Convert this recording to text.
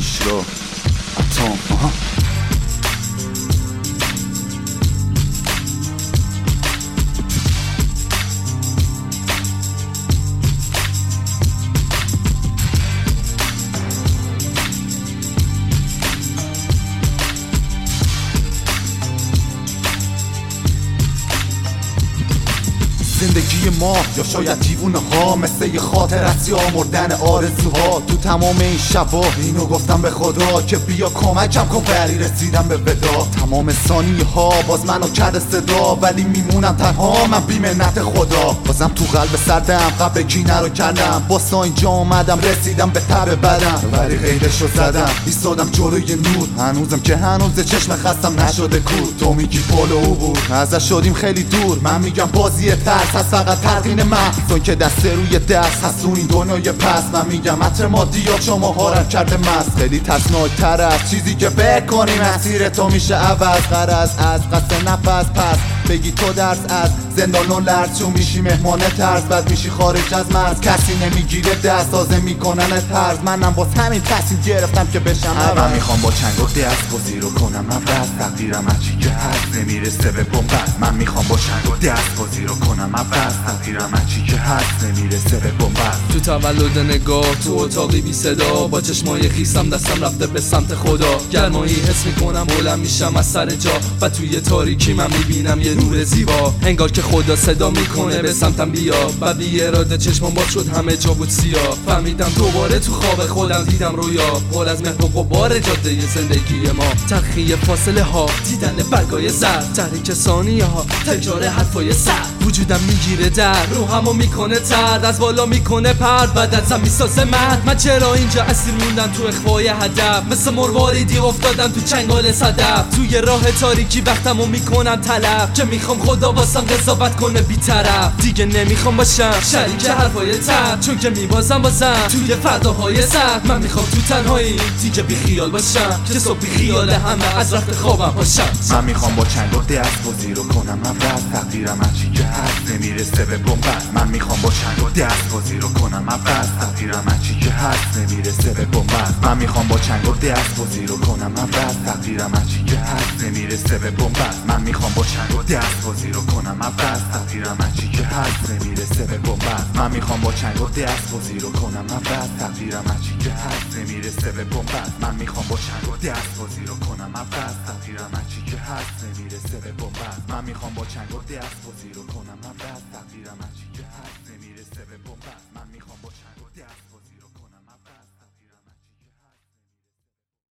پیشرو اتم زندگی ما یا شاید دیوونه ها مثل یه خاطر است یا مردن آرزوها. تو تمام این شبا اینو گفتم به خدا که بیا کمکم کن بری رسیدم به ودا. تمام ثانیه ها باز منو کرده صدا ولی میمونم تنها من بی منت خدا. بازم تو قلب سردم قبل کینه رو کردم باسا اینجا آمدم رسیدم به تب بدم ولی قیدشو زدم ایستادم جلوی نور. هنوزم که هنوز چشم خستم نشده کور. تو میگی پل او بود ازش شدیم خیلی دور. من میگم بازی ترس هست فقط تلقین محضون که دست روی دست هست تو این دنیای پس. من میگم عطر مادیات شما هارم کرده مست. خیلی ترسناکتر از چیزی که بکنی مسیر تو میشه عوض. غرض از قصد نفس پس بگی تو درس از زندان و لرز چون میشی مهمان ترس. بعد میشی خارج از مرز کسی نمیگیره دست تازه میکنن ترز. منم باز همین تصمیم گرفتم که بشم من میخوام با چنگ و دست بازی رو کنم عوض. تقدیرم هرچی که هست نمیرسه به بنبست. من میخوام با چنگ و دست بازی رو کنم عوض. تقدیرم هرچی که هست نمیرسه به بنبست. تو تولد نگاه تو اتاقی بی صدا با چشمای خیسم دستم رفته به سمت خدا. گرمایی حس میکنم بلند میشم از سر جا و توی تاریکی من میبینم یه نور زیبا. انگار که خدا صدا میکنه به سمتم بیا و بی اراده چشمم باز شد همه جا بود سیاه. فهمیدم دوباره تو خواب خودم دیدم رویا پر از مهر و غبار جاده زندگی ما. تلخی فاصله ها دیدن برگای زرد تحریک ثانیه ها تکرار حرفای سر. وجودم میگیره در روحمو میکنه ترد از بالا میکنه پرد بعد ازم میسازه مرد. من چرا اینجا اسیر موندم تو اخفای هدف مثل مرواریدی افتادم تو چنگال صدف. توی راه تاریکی وقتمو میکنم تلف که میخوام خدا واسم قضاوت کنه بی‌طرف. دیگه نمیخوام باشم شریک حرفای تر چون که میبازم بازم توی فرداهای سخت. من میخوام تو تنهایی دیگه بی خیال باشم که صبح بی خیال همه از رفت خوابم باشم. من میخوام با چنگ و دست بازی رو کنم عوض. تقدیرم هرچی که هست نمیرسه به بنبست. من میخوام با چنگ و دست بازی رو کنم عوض. تقدیرم هرچی که هست نمیرسه به بنبست. من میخوام با چنگ و دست بازی رو کنم عوض. تقدیرم هرچی که هست نمیرسه به بنبست. من میخوام با چنگ و دست بازی رو کنم عوض. تقدیرم هرچی که هست نمیرسه به بنبست. من میخوام با چنگ و دست بازی رو کنم عوض. تقدیرم هرچی که هست نمیرسه به بنبست. من میخوام با چنگ و دست بازی رو کنم عوض. تقدیرم هرچی که هست نمیرسه به بنبست. من میخوام با چنگ و دست بازی رو کنم عوض.